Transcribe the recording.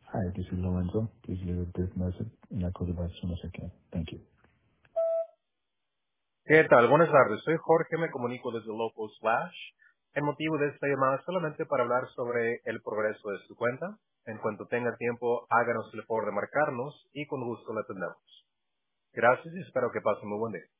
Hi, this is Lorenzo. Please leave a brief message and I'll call you back as soon as I can. Thank you. ¿Qué tal? Buenas tardes. Soy Jorge, me comunico desde Local Slash. El motivo de esta llamada es solamente para hablar sobre el progreso de su cuenta. En cuanto tenga tiempo, háganos el favor de marcarnos y con gusto la atendemos. Gracias y espero que pasen muy buen día.